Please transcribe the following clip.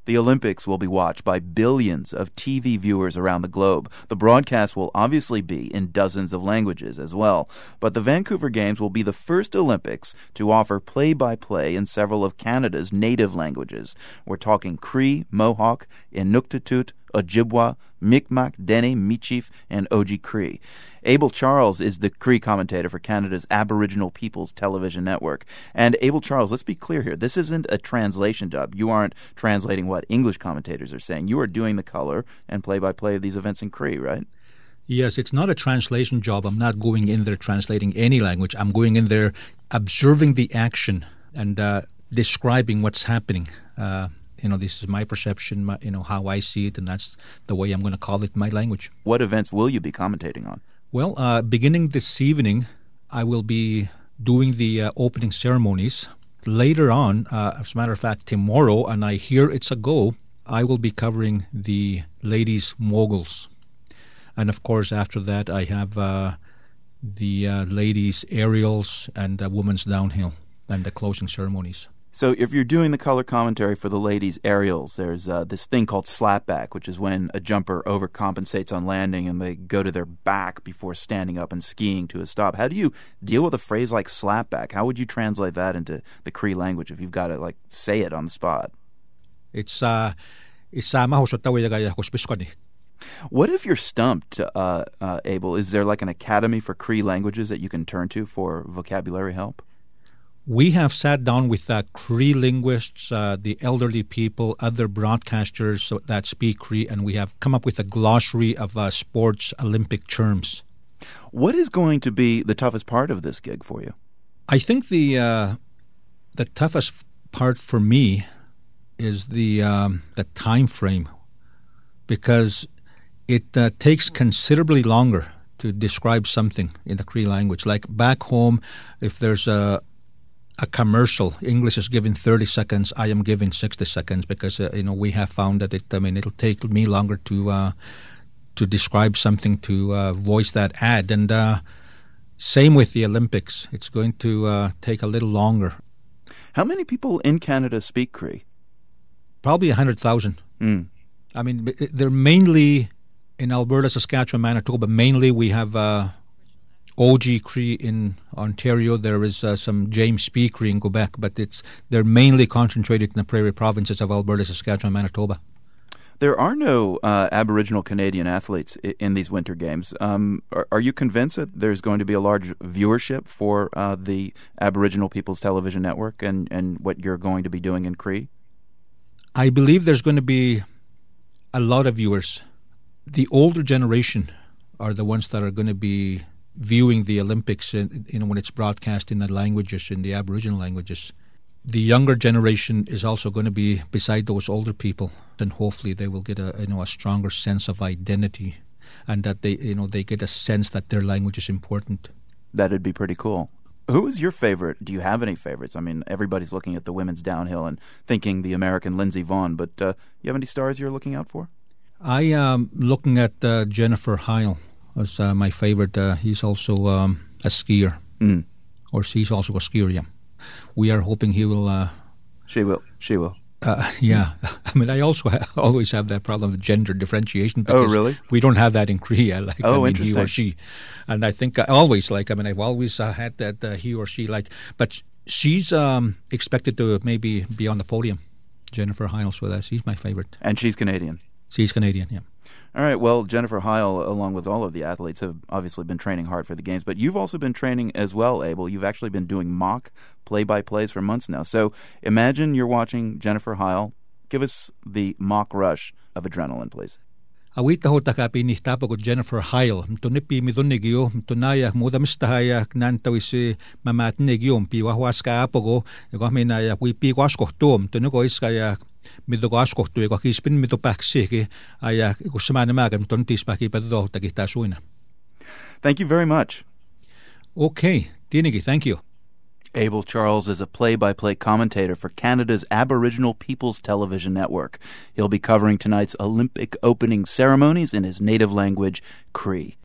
The Olympics will be watched by billions of TV viewers around the globe. The broadcast will obviously be in dozens of languages as well. But the Vancouver Games will be the first Olympics to offer play-by-play in several of Canada's native languages. We're talking Cree, Mohawk, Inuktitut, Ojibwa, Mi'kmaq, Dene, Michif, and Oji-Cree. Abel Charles is the Cree commentator for Canada's Aboriginal Peoples Television Network. And Abel Charles, let's be clear here. This isn't a translation job. You aren't translating what English commentators are saying. You are doing the color and play-by-play of these events in Cree, right? Yes, it's not a translation job. I'm not going in there translating any language. I'm going in there observing the action and describing what's happening. This is my perception, how I see it, and that's the way I'm going to call it my language. What events will you be commentating on? Well, beginning this evening, I will be doing the opening ceremonies. Later on, as a matter of fact, tomorrow, and I hear it's a go, I will be covering the ladies' moguls. And, of course, after that, I have the ladies' aerials and women's downhill and the closing ceremonies. So if you're doing the color commentary for the ladies' aerials, there's this thing called slapback, which is when a jumper overcompensates on landing and they go to their back before standing up and skiing to a stop. How do you deal with a phrase like slapback? How would you translate that into the Cree language if you've got to, say it on the spot? What if you're stumped, Abel? Is there an academy for Cree languages that you can turn to for vocabulary help? We have sat down with Cree linguists, the elderly people, other broadcasters that speak Cree, and we have come up with a glossary of sports Olympic terms. What is going to be the toughest part of this gig for you? I think the toughest part for me is the time frame, because it takes considerably longer to describe something in the Cree language. Like back home, if there's a commercial, English is given 30 seconds, I am given 60 seconds because, we have found that it'll take me longer to describe something, to voice that ad. And same with the Olympics. It's going to take a little longer. How many people in Canada speak Cree? Probably 100,000. I mean, they're mainly in Alberta, Saskatchewan, Manitoba. Mainly we have Oji-Cree in Ontario. There is some James P. Cree in Quebec, but they're mainly concentrated in the prairie provinces of Alberta, Saskatchewan, Manitoba. There are no Aboriginal Canadian athletes in these Winter Games. Are you convinced that there's going to be a large viewership for the Aboriginal Peoples Television Network and what you're going to be doing in Cree? I believe there's going to be a lot of viewers. The older generation are the ones that are going to be viewing the Olympics, when it's broadcast in the languages, in the Aboriginal languages. The younger generation is also going to be beside those older people, and hopefully they will get a stronger sense of identity, and that they get a sense that their language is important. That'd be pretty cool. Who is your favorite? Do you have any favorites? I mean, everybody's looking at the women's downhill and thinking the American Lindsey Vonn, but you have any stars you're looking out for? I am looking at Jennifer Heil as my favorite. He's also a skier, or she's also a skier. Yeah, we are hoping he will. She will. Yeah, I mean, I also always have that problem of gender differentiation. Because really? We don't have that in Cree. Interesting. He or she, and I think I've always had that he or she but she's expected to maybe be on the podium. Jennifer Heil, so she's my favorite. And she's Canadian. She's Canadian, yeah. All right, well, Jennifer Heil, along with all of the athletes, have obviously been training hard for the Games, but you've also been training as well, Abel. You've actually been doing mock play-by-plays for months now. So imagine you're watching Jennifer Heil. Give us the mock rush of adrenaline, please. Awita ho takapi ni tapo ko Jennifer Heil. Mtunipi midunigyo, mtunaya mudamistahaya knantawisi mamatnigyo, piwahuaska apogo, gominaya wipi waskohtom, tunugo iskaya midogaskohtu, joka kispin midopaksiki, aya kusamaanamagan tontispaki paddo takita suina. Thank you very much. Okay, Tinigi, thank you. Abel Charles is a play-by-play commentator for Canada's Aboriginal Peoples Television Network. He'll be covering tonight's Olympic opening ceremonies in his native language, Cree.